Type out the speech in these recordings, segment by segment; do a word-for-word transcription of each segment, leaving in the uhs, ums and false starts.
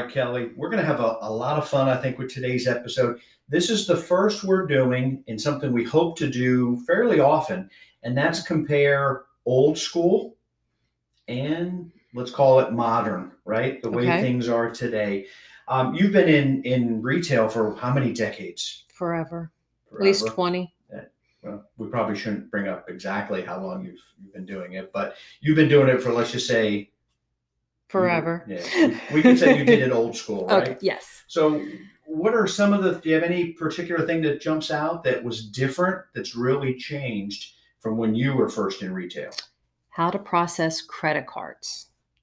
right, Kelly, we're going to have a, a lot of fun, I think, with today's episode. This is the first we're doing in something we hope to do fairly often, and that's compare old school and let's call it modern, right? The way Okay. things are today. Um, you've been in, in retail for how many decades? Forever. Forever. At least twenty. Well, we probably shouldn't bring up exactly how long you've, you've been doing it, but you've been doing it for, let's just say, Forever. You, yeah, we, we could say you did it old school, right? Okay, yes. So what are some of the, do you have any particular thing that jumps out that was different, that's really changed from when you were first in retail? How to process credit cards.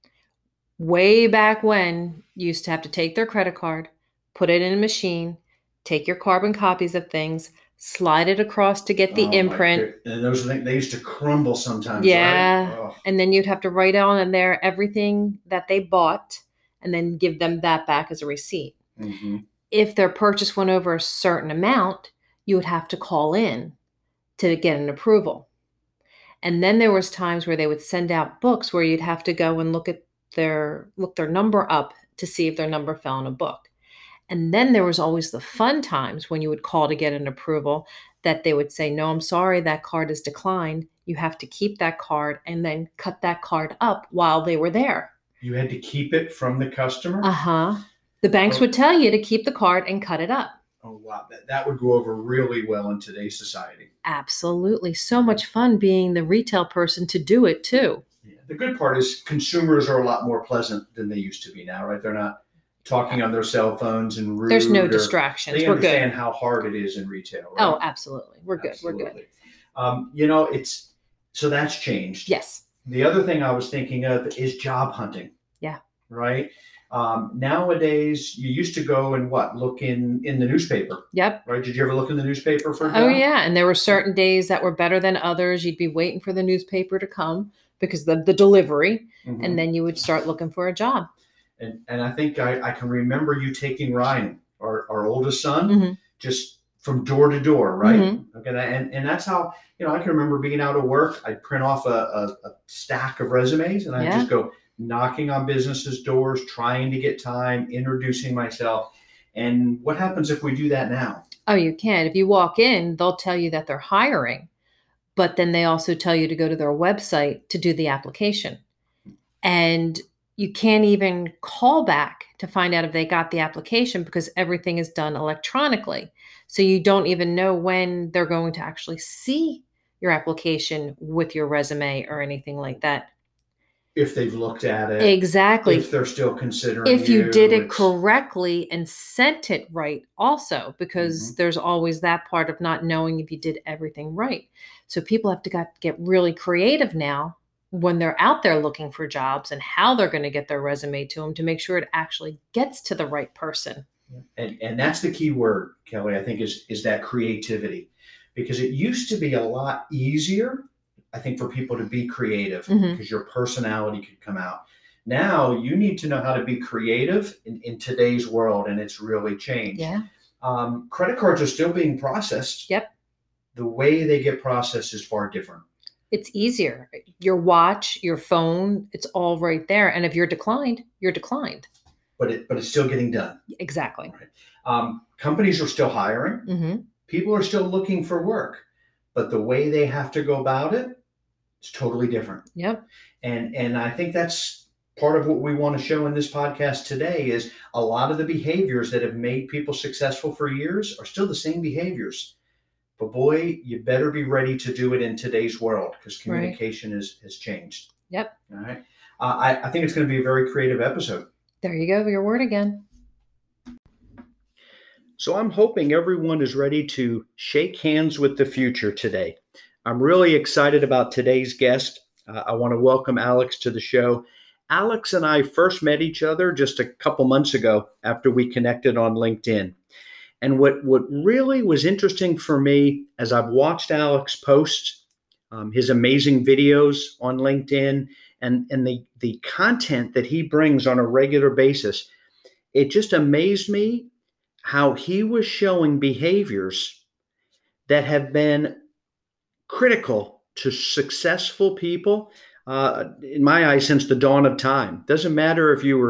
Way back when, you used to have to take their credit card, put it in a machine, take your carbon copies of things, slide it across to get the Oh, imprint. And those are things, they used to crumble sometimes, Yeah. right? Oh. And then you'd have to write on in there everything that they bought and then give them that back as a receipt. Mm-hmm. If their purchase went over a certain amount, you would have to call in to get an approval. And then there was times where they would send out books where you'd have to go and look at their look their number up to see if their number fell in a book. And then there was always the fun times when you would call to get an approval that they would say, no, I'm sorry, that card is declined. You have to keep that card and then cut that card up while they were there. You had to keep it from the customer? Uh-huh. The banks Oh. would tell you to keep the card and cut it up. Oh, wow. That, that would go over really well in today's society. Absolutely. So much fun being the retail person to do it too. Yeah. The good part is consumers are a lot more pleasant than they used to be now, right? They're not talking on their cell phones and rude. There's no or- distractions. They We're understand good. how hard it is in retail, right? Oh, absolutely. We're good. We're good. Absolutely. Um, you know, it's, so that's changed. Yes. The other thing I was thinking of is job hunting. Yeah. Right? Um, nowadays, you used to go and what? Look in, in the newspaper, Yep. right? Did you ever look in the newspaper for a job? Oh, yeah. And there were certain days that were better than others. You'd be waiting for the newspaper to come because of the delivery, Mhm. and then you would start looking for a job. And and I think I, I can remember you taking Ryan, our, our oldest son, Mm-hmm. just from door to door, right? Mhm. Okay, and, and that's how, you know, I can remember being out of work. I'd print off a, a, a stack of resumes and I'd Yeah. just go knocking on businesses' doors, trying to get time, introducing myself. And what happens if we do that now? Oh, you can. If you walk in, they'll tell you that they're hiring, but then they also tell you to go to their website to do the application. And you can't even call back to find out if they got the application because everything is done electronically. So you don't even know when they're going to actually see your application with your resume or anything like that. If they've looked at it, Exactly. if they're still considering If you did it it's- correctly and sent it right also, because Mhm. there's always that part of not knowing if you did everything right. So people have to got, get really creative now when they're out there looking for jobs and how they're going to get their resume to them to make sure it actually gets to the right person. And and that's the key word, Kelly, I think is is that creativity. Because it used to be a lot easier, I think, for people to be creative Mhm. because your personality could come out. Now you need to know how to be creative in, in today's world, and it's really changed. Yeah. Um, credit cards are still being processed. Yep. The way they get processed is far different. It's easier. Your watch, your phone, it's all right there. And if you're declined, you're declined. But it but it's still getting done. Exactly. Um, companies are still hiring. Mm-hmm. People are still looking for work, but the way they have to go about it is totally different. Yep. And and I think that's part of what we want to show in this podcast today is a lot of the behaviors that have made people successful for years are still the same behaviors. But boy, you better be ready to do it in today's world because communication right. is, has changed. Yep. All right. Uh, I, I think it's going to be a very creative episode. There you go. Your word again. So I'm hoping everyone is ready to shake hands with the future today. I'm really excited about today's guest. Uh, I want to welcome Alex to the show. Alex and I first met each other just a couple months ago after we connected on LinkedIn. And what, what really was interesting for me as I've watched Alex post um, his amazing videos on LinkedIn and, and the, the content that he brings on a regular basis, it just amazed me how he was showing behaviors that have been critical to successful people, uh, in my eyes, since the dawn of time. Doesn't matter if you were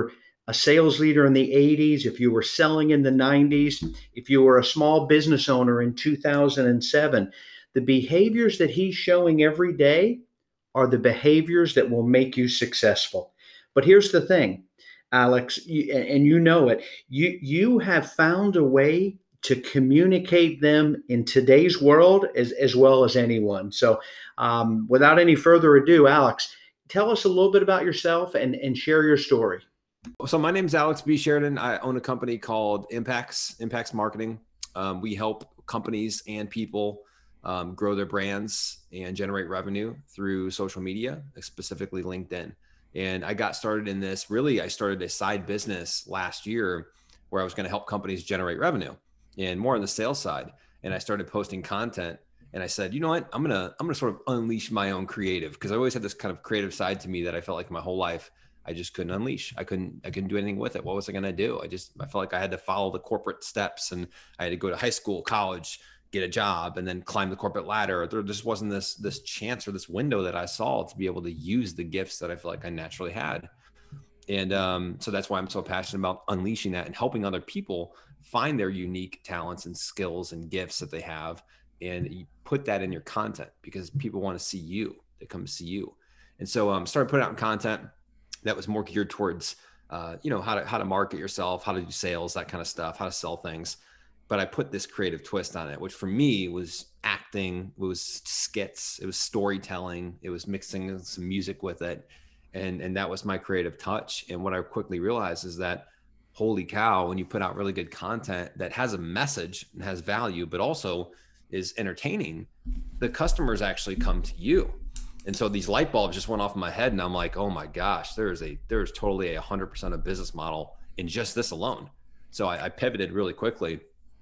a sales leader in the eighties, if you were selling in the nineties, if you were a small business owner in two thousand seven, the behaviors that he's showing every day are the behaviors that will make you successful. But here's the thing, Alex, and you know it, you, you have found a way to communicate them in today's world as, as well as anyone. So um, without any further ado, Alex, tell us a little bit about yourself and, and share your story. So my name is Alex B. Sheridan. I own a company called Impacts, Impacts Marketing. Um, we help companies and people um, grow their brands and generate revenue through social media, specifically LinkedIn. And I got started in this, really, I started a side business last year where I was going to help companies generate revenue and more on the sales side. And I started posting content and I said, you know what, I'm going to, I'm going to sort of unleash my own creative, because I always had this kind of creative side to me that I felt like my whole life I just couldn't unleash. I couldn't, I couldn't do anything with it. What was I going to do? I just, I felt like I had to follow the corporate steps, and I had to go to high school, college, get a job, and then climb the corporate ladder. There just wasn't this, this chance or this window that I saw to be able to use the gifts that I feel like I naturally had. And um, so that's why I'm so passionate about unleashing that and helping other people find their unique talents and skills and gifts that they have. And you put that in your content, because people want to see you. They come to see you. And so I um, started putting out content that was more geared towards, uh, you know, how to, how to market yourself, how to do sales, that kind of stuff, how to sell things. But I put this creative twist on it, which for me was acting, it was skits, it was storytelling, it was mixing some music with it. And, and that was my creative touch. And what I quickly realized is that, holy cow, when you put out really good content that has a message and has value, but also is entertaining, the customers actually come to you. And so these light bulbs just went off in my head, and I'm like, oh my gosh, there is a, there is totally a hundred percent of business model in just this alone. So I, I pivoted really quickly,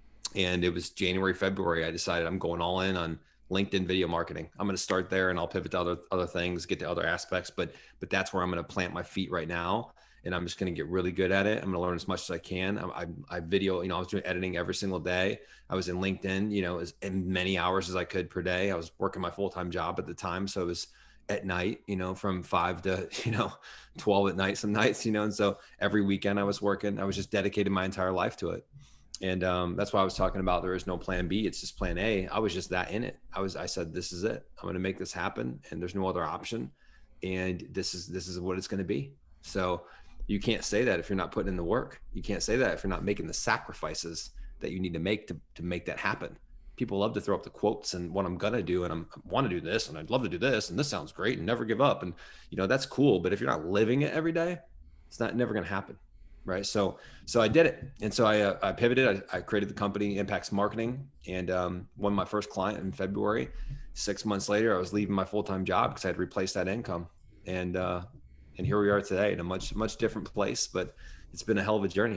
and it was January, February. I decided I'm going all in on LinkedIn video marketing. I'm going to start there, and I'll pivot to other, other things, get to other aspects, but, but that's where I'm going to plant my feet right now. And I'm just going to get really good at it. I'm going to learn as much as I can. I, I, I video, you know, I was doing editing every single day. I was in LinkedIn, you know, as in many hours as I could per day. I was working my full-time job at the time. So it was at night, you know, from five to, you know, twelve at night, some nights, you know, and so every weekend I was working. I was just dedicating my entire life to it. And um, that's why I was talking about there is no plan B. It's just plan A. I was just that in it. I was, I said, this is it. I'm going to make this happen, and there's no other option. And this is, this is what it's going to be. So you can't say that if you're not putting in the work. You can't say that if you're not making the sacrifices that you need to make to, to make that happen. People love to throw up the quotes and what I'm going to do. And I'm, I want to do this, and I'd love to do this. And this sounds great, and never give up. And, you know, that's cool. But if you're not living it every day, it's not never going to happen. Right. So, so I did it. And so I, uh, I pivoted. I, I created the company Impacts Marketing, and um, won my first client in February. Six months later, I was leaving my full-time job because I had replaced that income. And, uh, And here we are today in a much, much different place, but it's been a hell of a journey.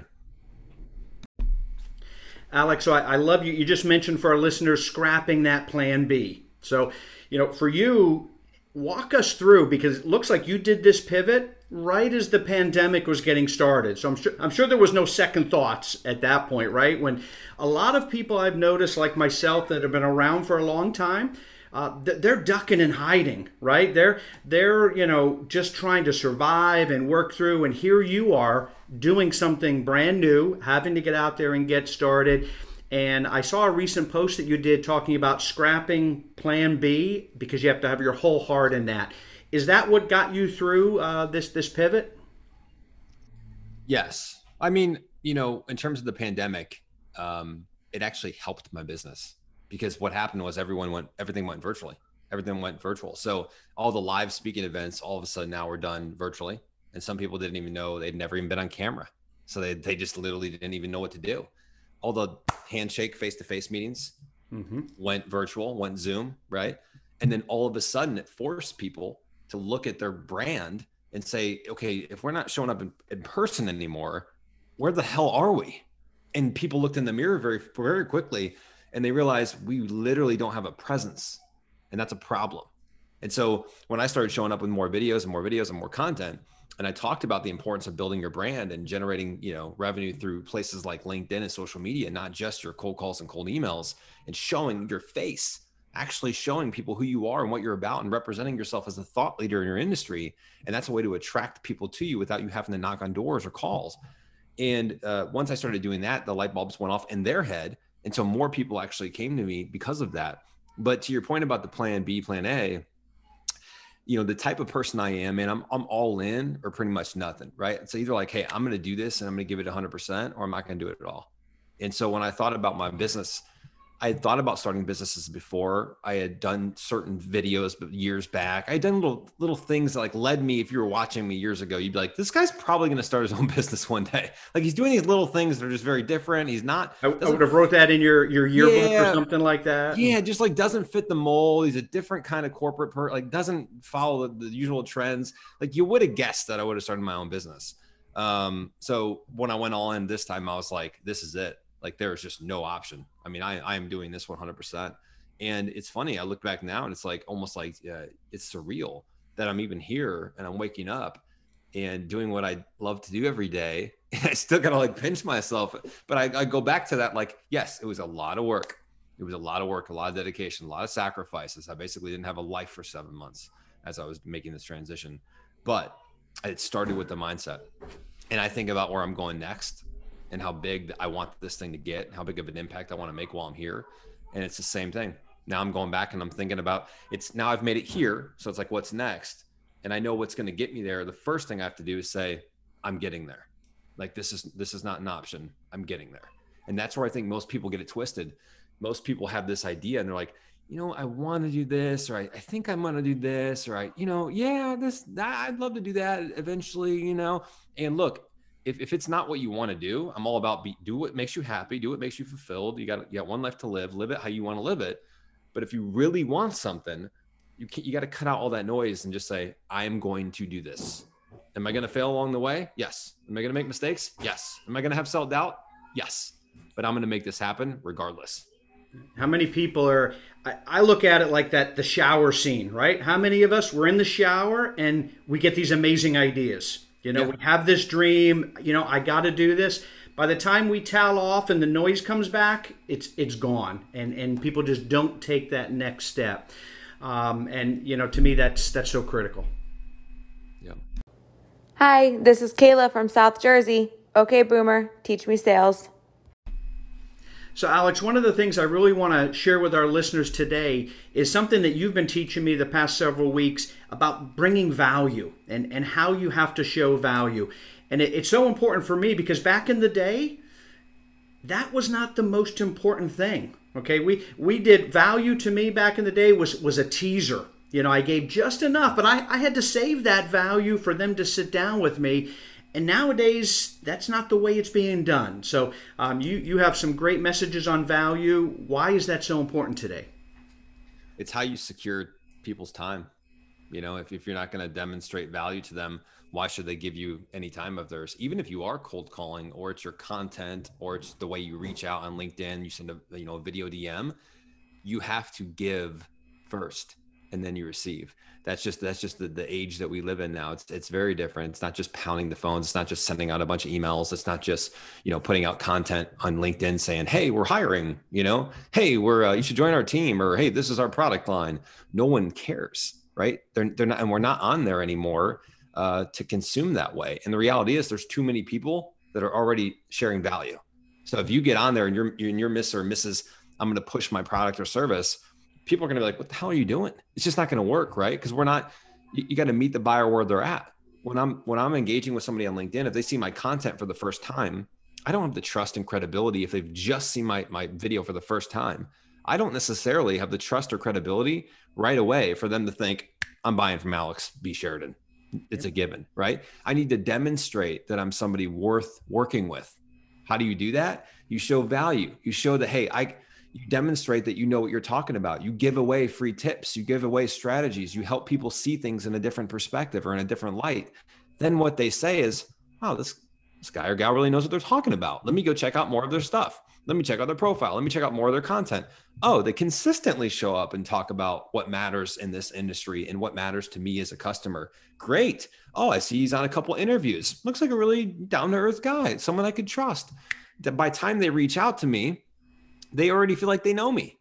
Alex, so I, I love you. You just mentioned for our listeners, scrapping that plan B. So, you know, for you, walk us through, because it looks like you did this pivot right as the pandemic was getting started. So I'm sure, I'm sure there was no second thoughts at that point, right? When a lot of people I've noticed, like myself, that have been around for a long time, Uh, they're ducking and hiding, right? They're, they're, you know, just trying to survive and work through. And here you are doing something brand new, having to get out there and get started. And I saw a recent post that you did talking about scrapping plan B because you have to have your whole heart in that. Is that what got you through uh, this, this pivot? Yes. I mean, you know, in terms of the pandemic, um, it actually helped my business. Because what happened was everyone went, everything went virtually, everything went virtual. So all the live speaking events, all of a sudden now were done virtually. And some people didn't even know, they'd never even been on camera. So they, they just literally didn't even know what to do. All the handshake face-to-face meetings mm-hmm. went virtual, went Zoom, right? And then all of a sudden it forced people to look at their brand and say, okay, if we're not showing up in, in person anymore, where the hell are we? And people looked in the mirror very, very quickly, and they realized we literally don't have a presence, and that's a problem. And so when I started showing up with more videos and more videos and more content, and I talked about the importance of building your brand and generating, you know, revenue through places like LinkedIn and social media, not just your cold calls and cold emails, and showing your face, actually showing people who you are and what you're about and representing yourself as a thought leader in your industry. And that's a way to attract people to you without you having to knock on doors or calls. And uh, once I started doing that, the light bulbs went off in their head. And so more people actually came to me because of that. But to your point about the plan B, plan A, you know, the type of person I am, and I'm, I'm all in or pretty much nothing, right? It's either like, hey, I'm going to do this and I'm going to give it one hundred percent, or I'm not going to do it at all. And so when I thought about my business, I had thought about starting businesses before. I had done certain videos but years back. I had done little little things that like led me, if you were watching me years ago, you'd be like, this guy's probably going to start his own business one day. Like he's doing these little things that are just very different. He's not. I, I would have wrote that in your, your yearbook yeah, or something like that. Yeah, just like doesn't fit the mold. He's a different kind of corporate person, like doesn't follow the, the usual trends. Like you would have guessed that I would have started my own business. Um, so when I went all in this time, I was like, this is it. Like there is just no option. I mean, I, I am doing this one hundred percent. And it's funny. I look back now and it's like, almost like uh, it's surreal that I'm even here and I'm waking up and doing what I love to do every day. And I still got to like pinch myself. But I, I go back to that. Like, yes, it was a lot of work. It was a lot of work, a lot of dedication, a lot of sacrifices. I basically didn't have a life for seven months as I was making this transition, but it started with the mindset. And I think about where I'm going next and how big I want this thing to get, how big of an impact I want to make while I'm here. And it's the same thing. Now I'm going back and I'm thinking about it's now I've made it here. So it's like, what's next? And I know what's going to get me there. The first thing I have to do is say, I'm getting there. Like this is, this is not an option. I'm getting there. And that's where I think most people get it twisted. Most people have this idea and they're like, you know, I want to do this, or I, I think I'm going to do this, or I, you know, yeah, this, that, I'd love to do that eventually, you know. And look, If, if it's not what you want to do, I'm all about be, do what makes you happy, do what makes you fulfilled. You got you got one life to live, live it how you want to live it. But if you really want something, you can, you got to cut out all that noise and just say, I am going to do this. Am I going to fail along the way? Yes. Am I going to make mistakes? Yes. Am I going to have self-doubt? Yes. But I'm going to make this happen regardless. How many people are, I, I look at it like that, the shower scene, right? How many of us were in the shower and we get these amazing ideas? You know, yeah. We have this dream, you know, I got to do this. By the time we towel off and the noise comes back, it's it's gone. And and people just don't take that next step. Um, and, you know, to me, that's that's so critical. Yeah. Hi, this is Kayla from South Jersey. Okay, Boomer, teach me sales. So, Alex, one of the things I really want to share with our listeners today is something that you've been teaching me the past several weeks about bringing value and, and how you have to show value. And it, it's so important for me because back in the day, that was not the most important thing. Okay, we we did value to me back in the day was, was a teaser. You know, I gave just enough, but I, I had to save that value for them to sit down with me. And nowadays, that's not the way it's being done. So um, you, you have some great messages on value. Why is that so important today? It's how you secure people's time. You know, if, if you're not going to demonstrate value to them, why should they give you any time of theirs? Even if you are cold calling, or it's your content, or it's the way you reach out on LinkedIn, you send a, you know, a video D M, you have to give first and then you receive. That's just, that's just the, the age that we live in now. It's, it's very different. It's not just pounding the phones. It's not just sending out a bunch of emails. It's not just, you know, putting out content on LinkedIn saying, hey, we're hiring, you know, hey, we're, uh, you should join our team, or, hey, this is our product line. No one cares, right? They're, they're not, and we're not on there anymore uh, to consume that way. And the reality is there's too many people that are already sharing value. So if you get on there and you're, you're, you're Miss or Missus I'm going to push my product or service, people are going to be like, what the hell are you doing? It's just not going to work, right? Because we're not, you, you got to meet the buyer where they're at. When I'm, when I'm engaging with somebody on LinkedIn, if they see my content for the first time, I don't have the trust and credibility. If they've just seen my, my video for the first time, I don't necessarily have the trust or credibility right away for them to think I'm buying from Alex B. Sheridan. It's a given, right? I need to demonstrate that I'm somebody worth working with. How do you do that? You show value. You show that, hey, I, you demonstrate that you know what you're talking about. You give away free tips. You give away strategies. You help people see things in a different perspective or in a different light. Then what they say is, wow, this, this guy or gal really knows what they're talking about. Let me go check out more of their stuff. Let me check out their profile. Let me check out more of their content. Oh, they consistently show up and talk about what matters in this industry and what matters to me as a customer. Great. Oh, I see he's on a couple interviews. Looks like a really down-to-earth guy, someone I could trust. That by the time they reach out to me, they already feel like they know me,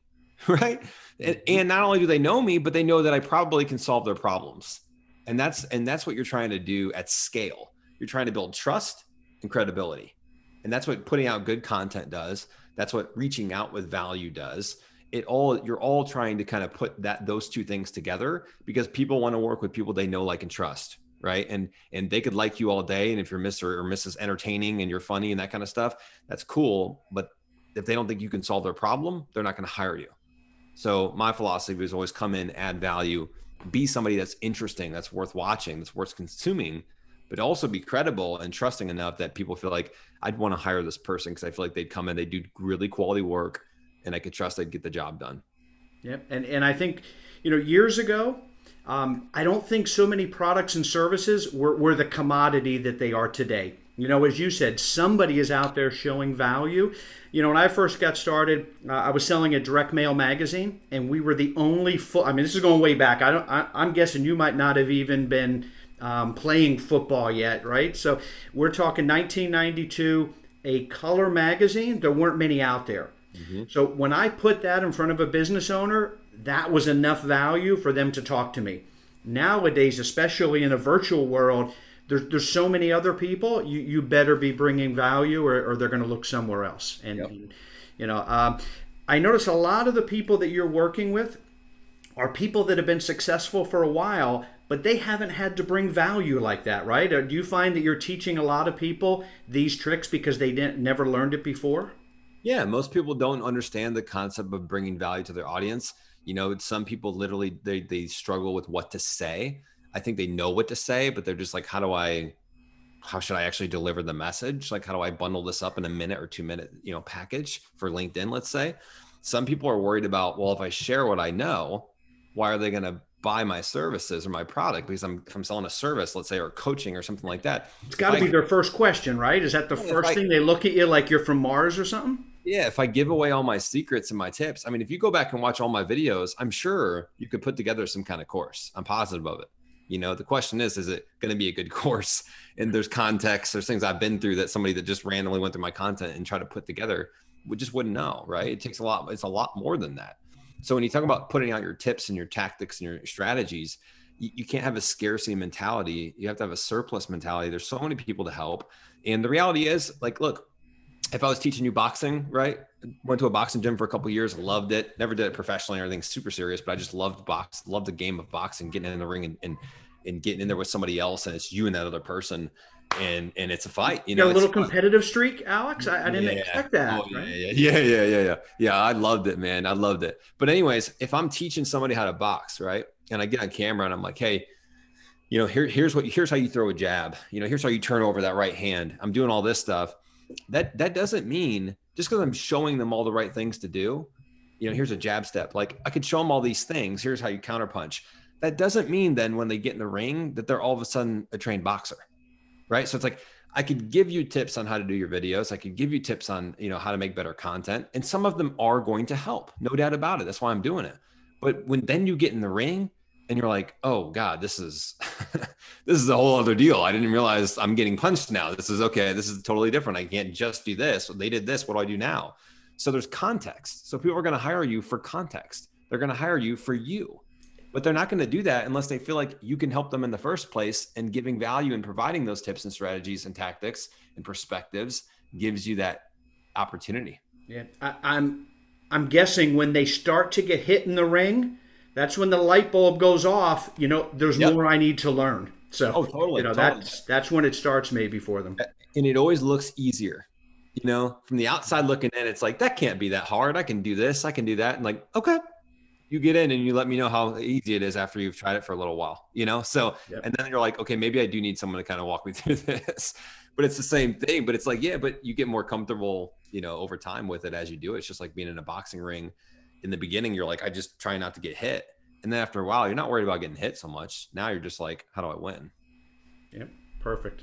right? And, and not only do they know me, but they know that I probably can solve their problems. And that's, and that's what you're trying to do at scale. You're trying to build trust and credibility. And that's what putting out good content does. That's what reaching out with value does. It all, you're all trying to kind of put that, those two things together, because people want to work with people they know, like, and trust. Right. And, and they could like you all day. And if you're Mister or Missus Entertaining and you're funny and that kind of stuff, that's cool. But if they don't think you can solve their problem, they're not going to hire you. So my philosophy is always come in, add value, be somebody that's interesting, that's worth watching, that's worth consuming, but also be credible and trusting enough that people feel like I'd want to hire this person because I feel like they'd come in, they do really quality work, and I could trust they'd get the job done. Yep. And, and I think, you know, years ago, um, I don't think so many products and services were, were the commodity that they are today. You know, as you said, somebody is out there showing value. You know, when I first got started, uh, I was selling a direct mail magazine, and we were the only full, I mean, this is going way back. I don't, I, I'm guessing you might not have even been um, playing football yet, right? So we're talking nineteen ninety-two, a color magazine. There weren't many out there. Mm-hmm. So when I put that in front of a business owner, that was enough value for them to talk to me. Nowadays, especially in a virtual world, There's, there's so many other people. You, you better be bringing value, or, or they're going to look somewhere else. And, yep. and you know, um, I notice a lot of the people that you're working with are people that have been successful for a while, but they haven't had to bring value like that, right? Or do you find that you're teaching a lot of people these tricks because they didn't never learned it before? Yeah, most people don't understand the concept of bringing value to their audience. You know, some people literally they they struggle with what to say. I think they know what to say, but they're just like, how do I, how should I actually deliver the message? Like, how do I bundle this up in a minute or two minute, you know, package for LinkedIn, let's say. Some people are worried about, well, if I share what I know, why are they going to buy my services or my product? Because I'm, if I'm selling a service, let's say, or coaching or something like that. It's got to be their first question, right? Is that the yeah, first I, thing they look at you like you're from Mars or something? Yeah. If I give away all my secrets and my tips, I mean, if you go back and watch all my videos, I'm sure you could put together some kind of course. I'm positive of it. You know, the question is, is it going to be a good course? And there's context, there's things I've been through that somebody that just randomly went through my content and tried to put together would just wouldn't know, right? It takes a lot, it's a lot more than that. So when you talk about putting out your tips and your tactics and your strategies, you, you can't have a scarcity mentality. You have to have a surplus mentality. There's so many people to help. And the reality is, like, look, if I was teaching you boxing, right? Went to a boxing gym for a couple of years, loved it. Never did it professionally or anything super serious, but I just loved box, loved the game of boxing, getting in the ring and, and, and getting in there with somebody else. And it's you and that other person. And, and it's a fight, you, you know, got a little competitive streak, Alex. I, I didn't yeah. expect that. Oh, right? yeah, yeah, yeah, yeah, yeah. Yeah. I loved it, man. I loved it. But anyways, if I'm teaching somebody how to box, right? And I get on camera and I'm like, hey, you know, here, here's what, here's how you throw a jab. You know, here's how you turn over that right hand. I'm doing all this stuff. That that doesn't mean just because I'm showing them all the right things to do, you know, here's a jab step. Like, I could show them all these things. Here's how you counterpunch. That doesn't mean then when they get in the ring that they're all of a sudden a trained boxer, right? So it's like, I could give you tips on how to do your videos. I could give you tips on, you know, how to make better content. And some of them are going to help, no doubt about it. That's why I'm doing it. But when then you get in the ring and you're like, oh God, this is, this is a whole other deal. I didn't realize I'm getting punched now. This is okay. This is totally different. I can't just do this. They did this. What do I do now? So there's context. So people are going to hire you for context. They're going to hire you for you, but they're not going to do that unless they feel like you can help them in the first place, and giving value and providing those tips and strategies and tactics and perspectives gives you that opportunity. Yeah. I, I'm, I'm guessing when they start to get hit in the ring, that's when the light bulb goes off. You know, there's yep. more I need to learn. So, oh, totally, you know, totally. that's, that's when it starts maybe for them. And it always looks easier, you know, from the outside looking in, it's like, that can't be that hard. I can do this. I can do that. And like, okay, you get in and you let me know how easy it is after you've tried it for a little while, you know? So, yep. and then you're like, okay, maybe I do need someone to kind of walk me through this, but it's the same thing. But it's like, yeah, but you get more comfortable, you know, over time with it as you do it. It's just like being in a boxing ring. In the beginning, you're like, I just try not to get hit. And then after a while, you're not worried about getting hit so much. Now you're just like, how do I win? Yep. Perfect.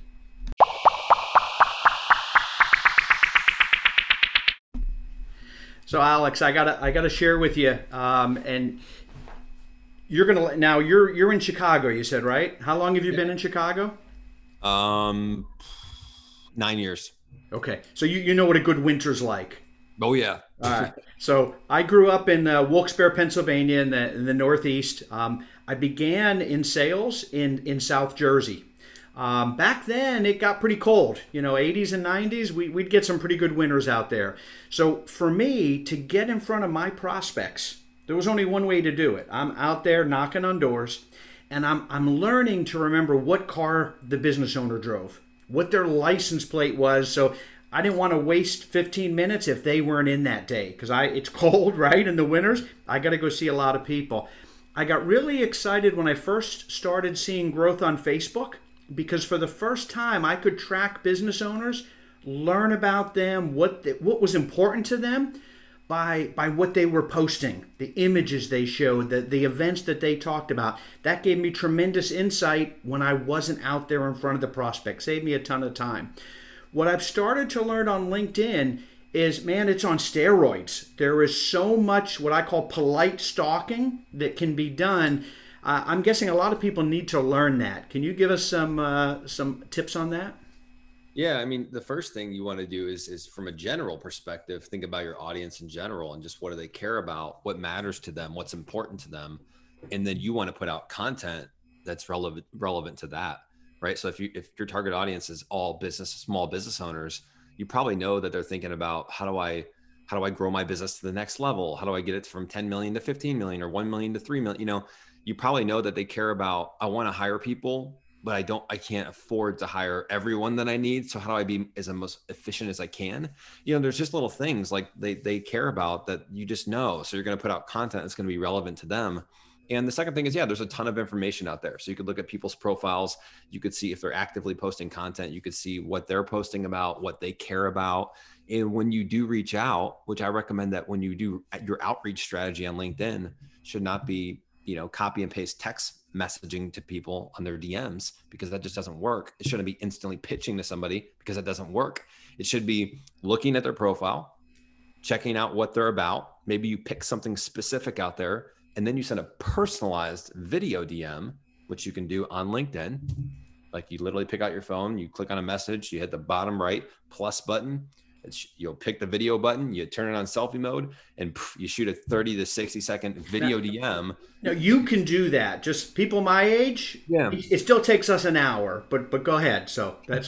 So Alex, I gotta I gotta share with you, um, and you're gonna now you're you're in Chicago. You said, right? How long have you yeah. been in Chicago? Um, nine years. Okay, so you you know what a good winter's like. Oh yeah. All right. So I grew up in uh, Wilkes-Barre, Pennsylvania, in the in the Northeast. Um, I began in sales in in South Jersey. Um, back then, it got pretty cold. You know, eighties and nineties, we, we'd get some pretty good winters out there. So for me to get in front of my prospects, there was only one way to do it. I'm out there knocking on doors, and I'm I'm learning to remember what car the business owner drove, what their license plate was. So I didn't want to waste fifteen minutes if they weren't in that day because I it's cold, right, in the winters. I got to go see a lot of people. I got really excited when I first started seeing growth on Facebook because for the first time I could track business owners, learn about them, what the, what was important to them by by what they were posting, the images they showed, the, the events that they talked about. That gave me tremendous insight when I wasn't out there in front of the prospect. Saved me a ton of time. What I've started to learn on LinkedIn is, man, it's on steroids. There is so much what I call polite stalking that can be done. Uh, I'm guessing a lot of people need to learn that. Can you give us some uh, some tips on that? Yeah, I mean, the first thing you want to do is is from a general perspective, think about your audience in general and just what do they care about, what matters to them, what's important to them, and then you want to put out content that's relevant relevant to that. Right. So if you if your target audience is all business, small business owners, you probably know that they're thinking about how do I how do I grow my business to the next level? How do I get it from ten million to fifteen million or one million to three million? You know, you probably know that they care about, I want to hire people, but I don't, I can't afford to hire everyone that I need. So how do I be as most efficient as I can? You know, there's just little things like they they care about that you just know. So you're going to put out content that's going to be relevant to them. And the second thing is, yeah, there's a ton of information out there. So you could look at people's profiles. You could see if they're actively posting content. You could see what they're posting about, what they care about. And when you do reach out, which I recommend that when you do your outreach strategy on LinkedIn should not be, you know, copy and paste text messaging to people on their D Ms because that just doesn't work. It shouldn't be instantly pitching to somebody because that doesn't work. It should be looking at their profile, checking out what they're about. Maybe you pick something specific out there. And then you send a personalized video D M, which you can do on LinkedIn. Like you literally pick out your phone, you click on a message, you hit the bottom right plus button. It's, you'll pick the video button, you turn it on selfie mode, and pff, you shoot a thirty to sixty second video now, D M. No, you can do that. Just people my age, yeah, it, it still takes us an hour, but but go ahead. So that's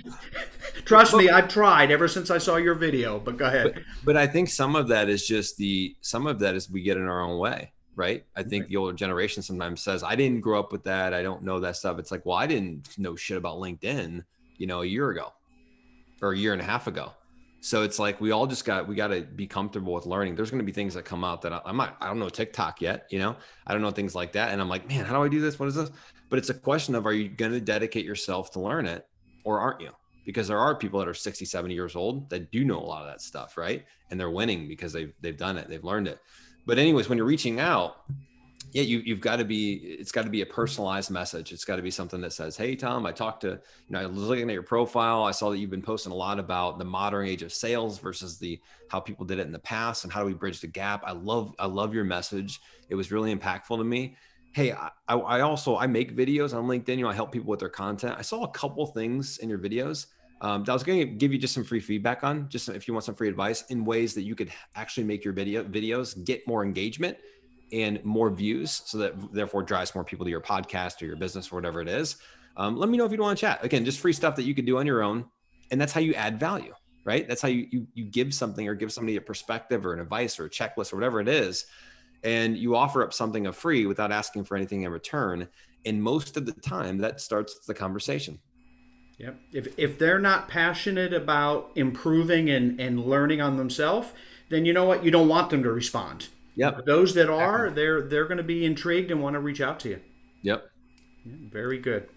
trust me, I've tried ever since I saw your video. But go ahead. But, but I think some of that is just the some of that is we get in our own way. Right. I think the older generation sometimes says, I didn't grow up with that. I don't know that stuff. It's like, well, I didn't know shit about LinkedIn, you know, a year ago or a year and a half ago. So it's like, we all just got, we got to be comfortable with learning. There's going to be things that come out that I, I'm not, I don't know TikTok yet, you know, I don't know things like that. And I'm like, man, how do I do this? What is this? But it's a question of, are you going to dedicate yourself to learn it or aren't you? Because there are people that are sixty, seventy years old that do know a lot of that stuff. Right. And they're winning because they've, they've done it. They've learned it. But anyways, when you're reaching out, yeah, you, you've got to be, it's got to be a personalized message. It's got to be something that says, hey, Tom, I talked to, you know, I was looking at your profile. I saw that you've been posting a lot about the modern age of sales versus the, how people did it in the past and how do we bridge the gap? I love, I love your message. It was really impactful to me. Hey, I, I also, I make videos on LinkedIn. You know, I help people with their content. I saw a couple things in your videos Um, that I was going to give you just some free feedback on, just if you want some free advice in ways that you could actually make your video videos get more engagement and more views. So that therefore drives more people to your podcast or your business or whatever it is. Um, let me know if you don't want to chat. Again, just free stuff that you could do on your own. And that's how you add value, right? That's how you, you, you give something or give somebody a perspective or an advice or a checklist or whatever it is. And you offer up something of free without asking for anything in return. And most of the time that starts the conversation. Yep. If if they're not passionate about improving and, and learning on themselves, then you know what? You don't want them to respond. Yep. But those that are, they're they're going to be intrigued and want to reach out to you. Yep. Yeah, very good.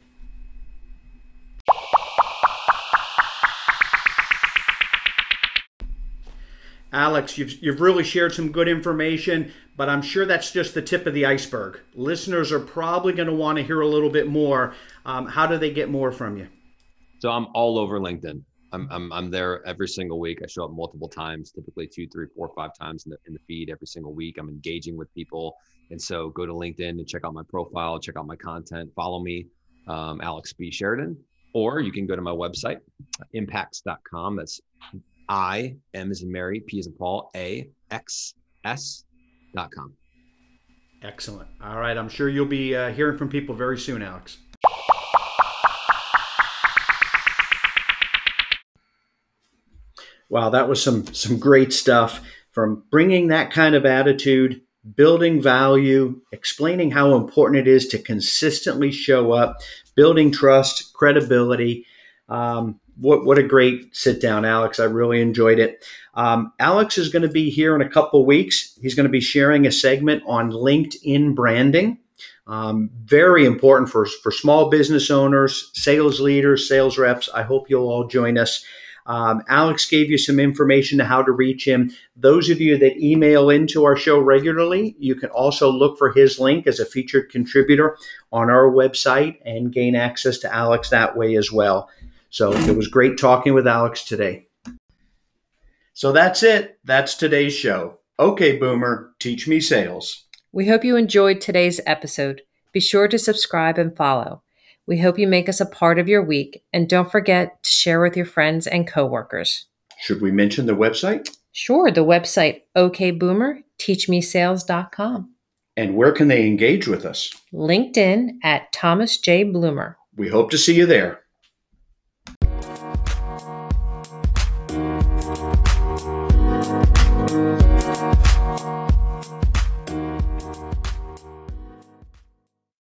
Alex, you've you've really shared some good information, but I'm sure that's just the tip of the iceberg. Listeners are probably going to want to hear a little bit more. Um, how do they get more from you? So I'm all over LinkedIn. I'm, I'm, I'm there every single week. I show up multiple times, typically two, three, four, five times in the, in the feed every single week. I'm engaging with people. And so go to LinkedIn and check out my profile, check out my content, follow me, um, Alex B. Sheridan, or you can go to my website, impacts dot com. That's I, M as in Mary, P as in Paul, A, X, S dot com. Excellent. All right. I'm sure you'll be uh, hearing from people very soon, Alex. Wow, that was some some great stuff, from bringing that kind of attitude, building value, explaining how important it is to consistently show up, building trust, credibility. Um, what what a great sit down, Alex. I really enjoyed it. Um, Alex is going to be here in a couple weeks. He's going to be sharing a segment on LinkedIn branding. Um, very important for, for small business owners, sales leaders, sales reps. I hope you'll all join us. Um, Alex gave you some information to how to reach him. Those of you that email into our show regularly, you can also look for his link as a featured contributor on our website and gain access to Alex that way as well. So it was great talking with Alex today. So that's it. That's today's show. Okay, Boomer, teach me sales. We hope you enjoyed today's episode. Be sure to subscribe and follow. We hope you make us a part of your week, and don't forget to share with your friends and coworkers. Should we mention the website? Sure, the website, okay boomer teach me sales dot com. And where can they engage with us? LinkedIn at Thomas J. Bloomer. We hope to see you there.